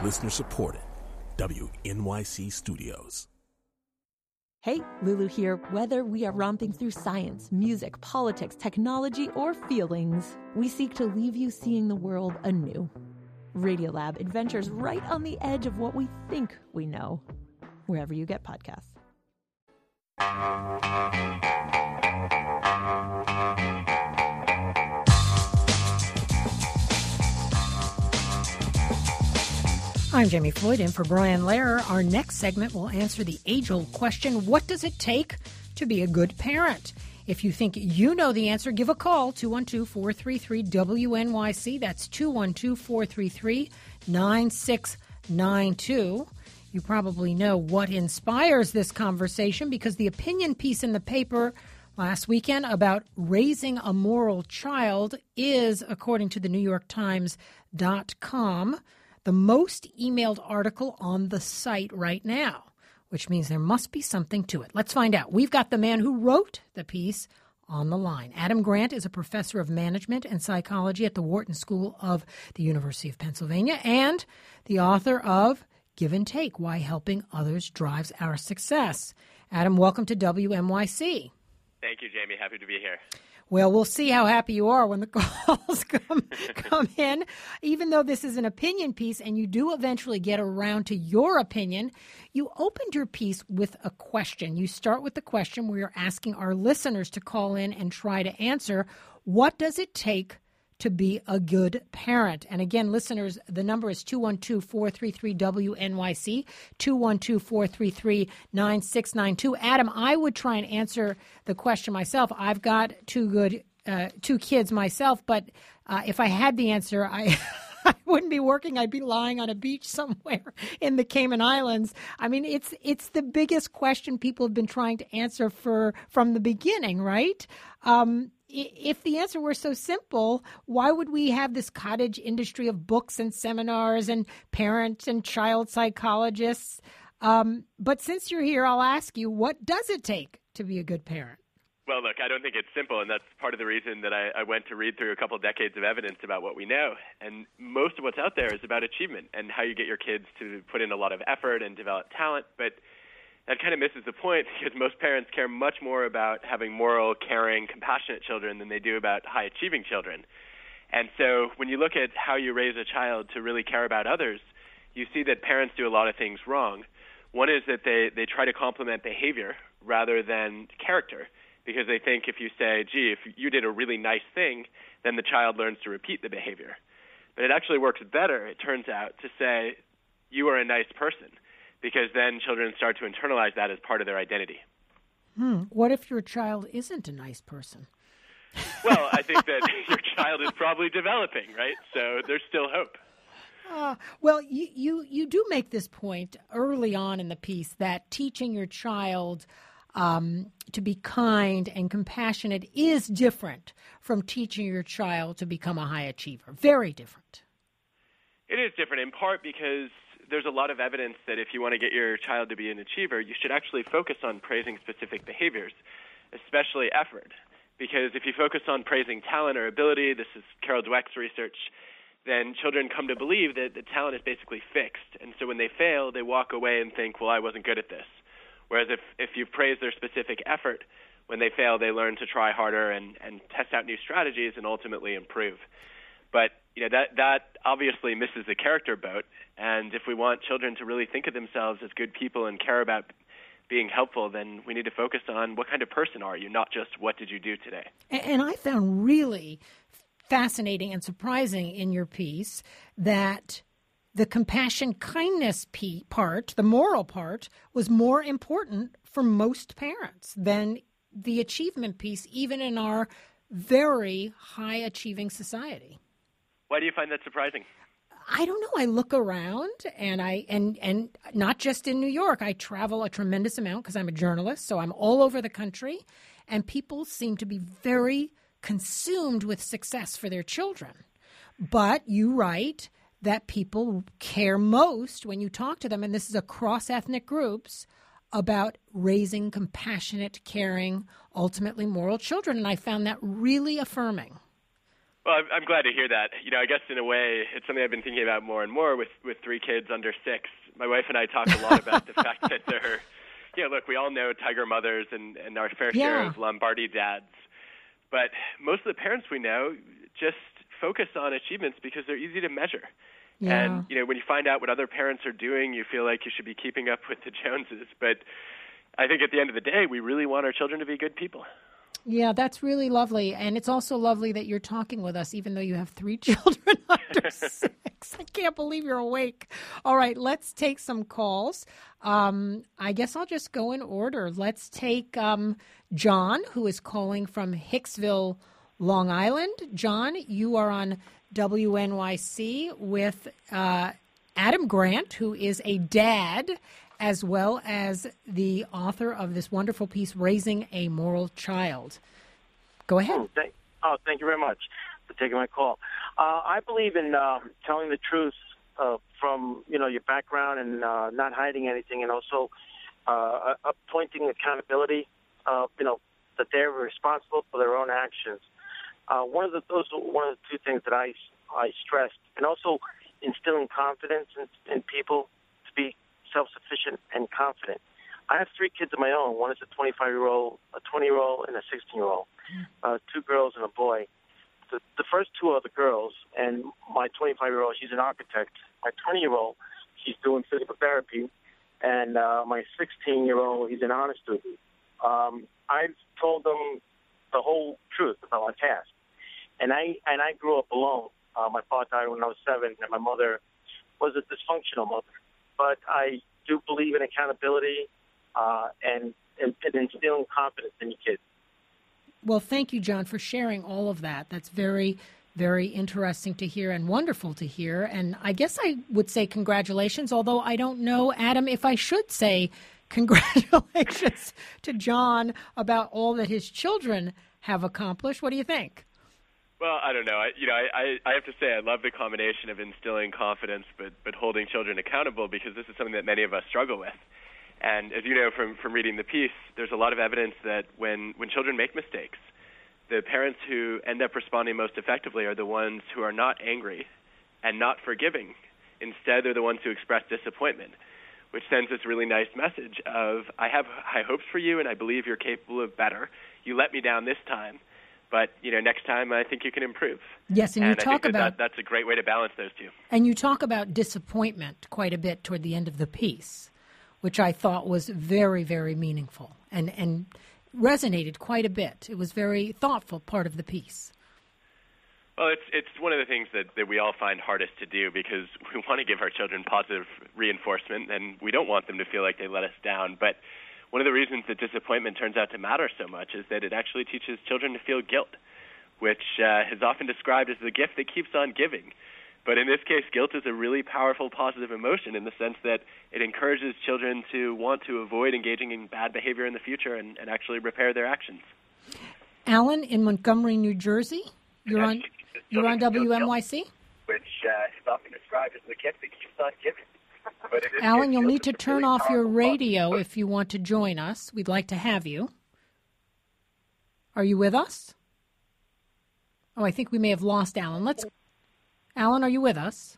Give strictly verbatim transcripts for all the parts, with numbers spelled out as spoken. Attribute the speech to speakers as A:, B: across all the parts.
A: Listener supported. W N Y C Studios.
B: Hey, Lulu here. Whether we are romping through science, music, politics, technology, or feelings, we seek to leave you seeing the world anew. Radiolab adventures right on the edge of what we think we know, wherever you get podcasts.
C: I'm Jamie Floyd, in for Brian Lehrer. Our next segment will answer the age-old question, what does it take to be a good parent? If you think you know the answer, give a call, two one two, four three three, W N Y C. That's two one two, four three three, nine six nine two. You probably know what inspires this conversation because the opinion piece in the paper last weekend about raising a moral child is, according to the New York Times dot com, the most emailed article on the site right now, which means there must be something to it. Let's find out. We've got the man who wrote the piece on the line. Adam Grant is a professor of management and psychology at the Wharton School of the University of Pennsylvania and the author of Give and Take, Why Helping Others Drives Our Success. Adam, welcome to W N Y C.
D: Thank you, Jamie. Happy to be here.
C: Well, we'll see how happy you are when the calls come come in. Even though this is an opinion piece and you do eventually get around to your opinion, you opened your piece with a question. You start with the question where you're asking our listeners to call in and try to answer, what does it take to be a good parent? And again, listeners, the number is two one two, four three three, W N Y C, two one two, four three three, nine six nine two. Adam, I would try and answer the question myself. I've got two good, uh, two kids myself, but uh, if I had the answer, I... I wouldn't be working. I'd be lying on a beach somewhere in the Cayman Islands. I mean, it's it's the biggest question people have been trying to answer for from the beginning, right? Um, if the answer were so simple, why would we have this cottage industry of books and seminars and parent and child psychologists? Um, but since you're here, I'll ask you, what does it take to be a good parent?
D: Well, look, I don't think it's simple, and that's part of the reason that I, I went to read through a couple decades of evidence about what we know. And most of what's out there is about achievement and how you get your kids to put in a lot of effort and develop talent. But that kind of misses the point because most parents care much more about having moral, caring, compassionate children than they do about high-achieving children. And so when you look at how you raise a child to really care about others, you see that parents do a lot of things wrong. One is that they, they try to complement behavior rather than character, because they think if you say, gee, if you did a really nice thing, then the child learns to repeat the behavior. But it actually works better, it turns out, to say, you are a nice person, because then children start to internalize that as part of their identity.
C: Hmm. What if your child isn't a nice person?
D: Well, I think that your child is probably developing, right? So there's still hope.
C: Uh, well, you, you, you do make this point early on in the piece that teaching your child Um, to be kind and compassionate is different from teaching your child to become a high achiever. Very different.
D: It is different in part because there's a lot of evidence that if you want to get your child to be an achiever, you should actually focus on praising specific behaviors, especially effort. Because if you focus on praising talent or ability, this is Carol Dweck's research, then children come to believe that the talent is basically fixed. And so when they fail, they walk away and think, well, I wasn't good at this. Whereas if, if you praise their specific effort, when they fail, they learn to try harder and, and test out new strategies and ultimately improve. But you know that that obviously misses the character boat. And if we want children to really think of themselves as good people and care about being helpful, then we need to focus on what kind of person are you, not just what did you do today.
C: And, and I found really fascinating and surprising in your piece that the compassion, kindness part, the moral part, was more important for most parents than the achievement piece, even in our very high-achieving society.
D: Why do you find that surprising?
C: I don't know. I look around, and I and and not just in New York. I travel a tremendous amount because I'm a journalist, so I'm all over the country, and people seem to be very consumed with success for their children. But you write that people care most when you talk to them, and this is across ethnic groups, about raising compassionate, caring, ultimately moral children. And I found that really affirming.
D: Well, I'm, I'm glad to hear that. You know, I guess in a way, it's something I've been thinking about more and more with, with three kids under six. My wife and I talk a lot about the fact that they're, you know, look, we all know tiger mothers and, and our fair
C: Yeah.
D: share of Lombardi dads. But most of the parents we know just focus on achievements because they're easy to measure.
C: Yeah.
D: And, you know, when you find out what other parents are doing, you feel like you should be keeping up with the Joneses. But I think at the end of the day, we really want our children to be good people.
C: Yeah, that's really lovely. And it's also lovely that you're talking with us, even though you have three children under six. I can't believe you're awake. All right, let's take some calls. Um, I guess I'll just go in order. Let's take um, John, who is calling from Hicksville, Long Island. John, you are on W N Y C with uh, Adam Grant, who is a dad, as well as the author of this wonderful piece, Raising a Moral Child. Go ahead.
E: Oh, thank, oh, thank you very much for taking my call. Uh, I believe in uh, telling the truth uh, from, you know, your background and uh, not hiding anything, and also uh, appointing accountability, uh, you know, that they're responsible for their own actions. Uh, one of the those are one of the two things that I, I stressed, and also instilling confidence in, in people to be self-sufficient and confident. I have three kids of my own. One is a twenty-five-year-old, a twenty-year-old, and a sixteen-year-old. Uh, two girls and a boy. The, the first two are the girls, and my twenty-five-year-old, she's an architect. My twenty-year-old, she's doing physical therapy, and uh, my sixteen-year-old, he's an honor student. Um, I've told them the whole truth about my past, and I and I grew up alone. Uh, my father died when I was seven, and my mother was a dysfunctional mother. But I do believe in accountability uh, and, and, and instilling confidence in your kids.
C: Well, thank you, John, for sharing all of that. That's very, very interesting to hear and wonderful to hear. And I guess I would say congratulations, although I don't know, Adam, if I should say congratulations to John about all that his children have accomplished. What do you think?
D: Well, I don't know. I, you know, I, I have to say I love the combination of instilling confidence but, but holding children accountable, because this is something that many of us struggle with. And as you know from, from reading the piece, there's a lot of evidence that when, when children make mistakes, the parents who end up responding most effectively are the ones who are not angry and not forgiving. Instead, they're the ones who express disappointment, which sends this really nice message of, I have high hopes for you and I believe you're capable of better. You let me down this time. But, you know, next time I think you can improve.
C: Yes, and,
D: and
C: you
D: I
C: talk
D: think that
C: about...
D: That, that's a great way to balance those two.
C: And you talk about disappointment quite a bit toward the end of the piece, which I thought was very, very meaningful and, and resonated quite a bit. It was a very thoughtful part of the piece.
D: Well, it's it's one of the things that, that we all find hardest to do, because we want to give our children positive reinforcement, and we don't want them to feel like they let us down. But one of the reasons that disappointment turns out to matter so much is that it actually teaches children to feel guilt, which uh, is often described as the gift that keeps on giving. But in this case, guilt is a really powerful positive emotion in the sense that it encourages children to want to avoid engaging in bad behavior in the future and, and actually repair their actions.
C: Alan in Montgomery, New Jersey, you're on you're on W N Y C?
F: Which uh, is often described as the gift that keeps on giving. But
C: Alan, you'll need to turn off your radio if you want to join us. We'd like to have you. Are you with us? Oh, I think we may have lost Alan. Let's. Alan, are you with us?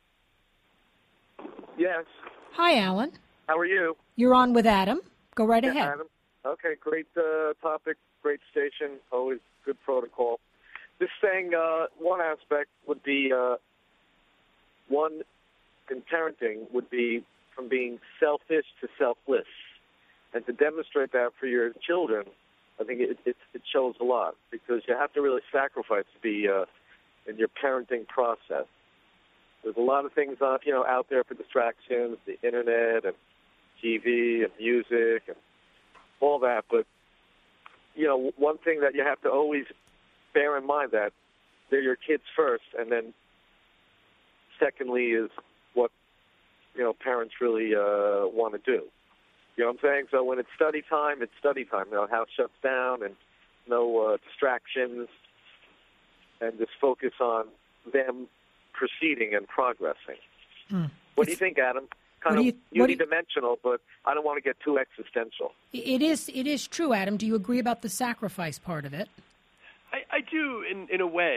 F: Yes.
C: Hi, Alan.
F: How are you?
C: You're on with Adam. Go right
F: Yeah,
C: ahead.
F: Adam. Okay, great uh, topic, great station, always good protocol. This saying, uh, one aspect would be, uh, one in parenting would be from being selfish to selfless. And to demonstrate that for your children, I think it, it, it shows a lot, because you have to really sacrifice to be uh, in your parenting process. There's a lot of things on, you know, out there for distractions, the internet and T V and music and all that. But, you know, one thing that you have to always bear in mind, that they're your kids first, and then secondly is what, you know, parents really uh, want to do. You know what I'm saying? So when it's study time, it's study time. You know, house shuts down and no uh, distractions, and just focus on them proceeding and progressing.
C: Hmm.
F: What do you think, Adam? Kind
C: What
F: of
C: do you- what do you-
F: unidimensional, but I don't want to get too existential.
C: It is. It is true, Adam. Do you agree about the sacrifice part of it?
D: I, I do in, in a way.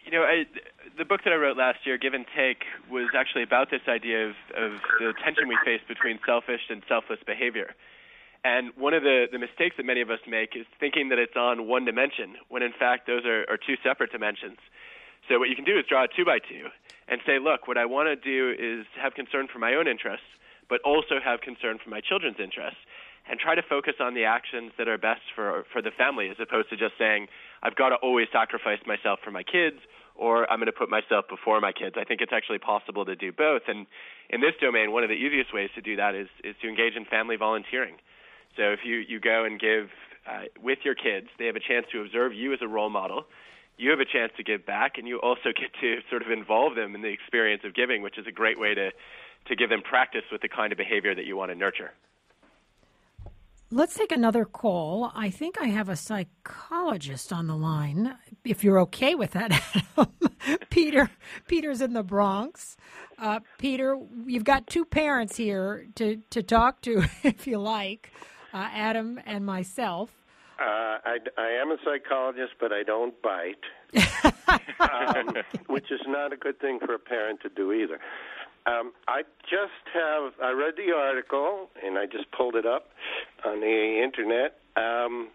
D: You know, I, the book that I wrote last year, Give and Take, was actually about this idea of, of the tension we face between selfish and selfless behavior. And one of the, the mistakes that many of us make is thinking that it's on one dimension, when in fact those are, are two separate dimensions. So what you can do is draw a two by two and say, look, what I want to do is have concern for my own interests, but also have concern for my children's interests, and try to focus on the actions that are best for for the family, as opposed to just saying, I've got to always sacrifice myself for my kids, or I'm going to put myself before my kids. I think it's actually possible to do both. And in this domain, one of the easiest ways to do that is, is to engage in family volunteering. So if you, you go and give uh, with your kids, they have a chance to observe you as a role model. You have a chance to give back, and you also get to sort of involve them in the experience of giving, which is a great way to, to give them practice with the kind of behavior that you want to nurture.
C: Let's take another call. I think I have a psychologist on the line, if you're okay with that, Adam. Peter, Peter's in the Bronx. Uh, Peter, you've got two parents here to, to talk to, if you like, uh, Adam and myself.
G: Uh, I, I am a psychologist, but I don't bite, um, which is not a good thing for a parent to do either. Um, I just have, I read the article, and I just pulled it up on the Internet. Um,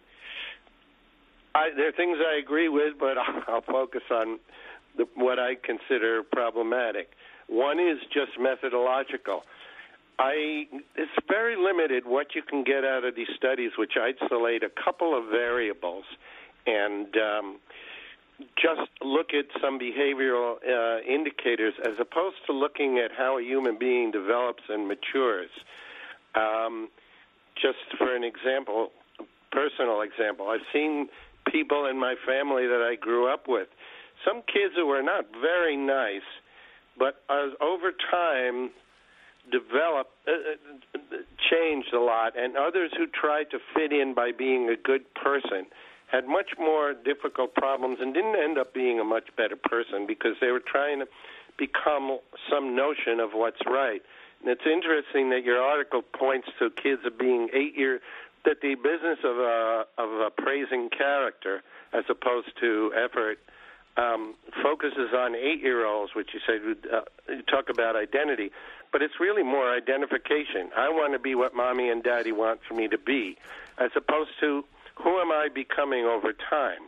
G: I, there are things I agree with, but I'll, I'll focus on the, what I consider problematic. One is just methodological. I, it's very limited what you can get out of these studies, which isolate a couple of variables and um, just look at some behavioral uh, indicators as opposed to looking at how a human being develops and matures. Um, just for an example, a personal example, I've seen people in my family that I grew up with, some kids who were not very nice, but as over time developed, uh, changed a lot, and others who tried to fit in by being a good person had much more difficult problems and didn't end up being a much better person because they were trying to become some notion of what's right. And it's interesting that your article points to kids of being eight years, that the business of uh, of uh, praising character as opposed to effort um, focuses on eight-year-olds, which you said uh, you talk about identity, but it's really more identification. I want to be what mommy and daddy want for me to be, as opposed to who am I becoming over time?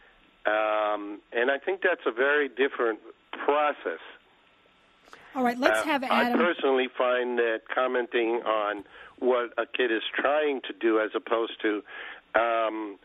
G: Um, and I think that's a very different process.
C: All right, let's
G: uh,
C: have Adam.
G: I personally find that commenting on what a kid is trying to do as opposed to, um,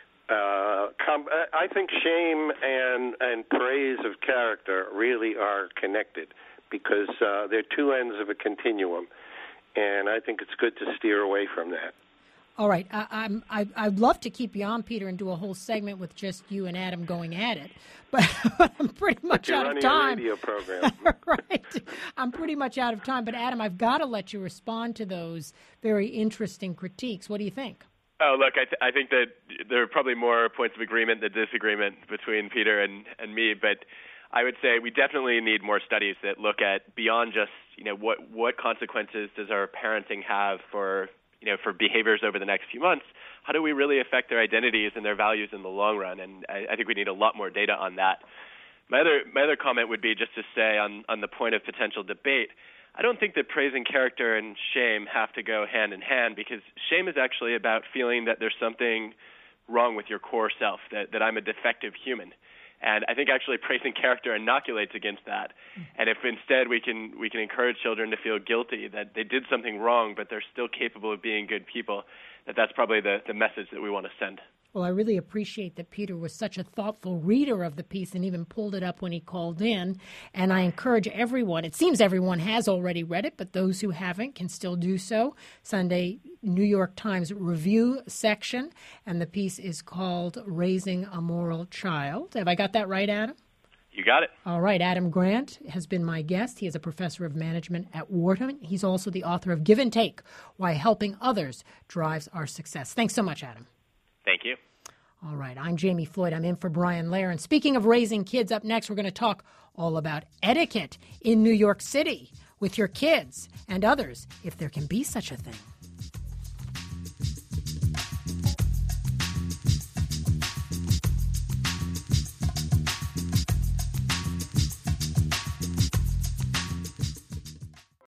G: uh, com- I think shame and, and praise of character really are connected because uh, they're two ends of a continuum. And I think it's good to steer away from that.
C: All right, I, I'm, I, I'd love to keep you on, Peter, and do a whole segment with just you and Adam going at it, but I'm pretty much
G: but you're
C: out of
G: running
C: time.
G: A radio program.
C: Right, I'm pretty much out of time. But Adam, I've got to let you respond to those very interesting critiques. What do you think?
D: Oh, look, I, th- I think that there are probably more points of agreement than disagreement between Peter and, and me, but I would say we definitely need more studies that look at beyond just, you know, what, what consequences does our parenting have for you know, for behaviors over the next few months, how do we really affect their identities and their values in the long run? And I, I think we need a lot more data on that. My other my other comment would be just to say on, on the point of potential debate, I don't think that praising character and shame have to go hand in hand because shame is actually about feeling that there's something wrong with your core self, that, that I'm a defective human. And I think actually praising character inoculates against that. And if instead we can we can encourage children to feel guilty that they did something wrong, but they're still capable of being good people, that that's probably the, the message that we want to send.
C: Well, I really appreciate that Peter was such a thoughtful reader of the piece and even pulled it up when he called in. And I encourage everyone, it seems everyone has already read it, but those who haven't can still do so. Sunday New York Times Review section, and the piece is called Raising a Moral Child. Have I got that right, Adam?
D: You got it.
C: All right. Adam Grant has been my guest. He is a professor of management at Wharton. He's also the author of Give and Take, Why Helping Others Drives Our Success. Thanks so much, Adam.
D: Thank you.
C: All right, I'm Jamie Floyd. I'm in for Brian Lair. And speaking of raising kids, up next we're going to talk all about etiquette in New York City with your kids and others, if there can be such a thing.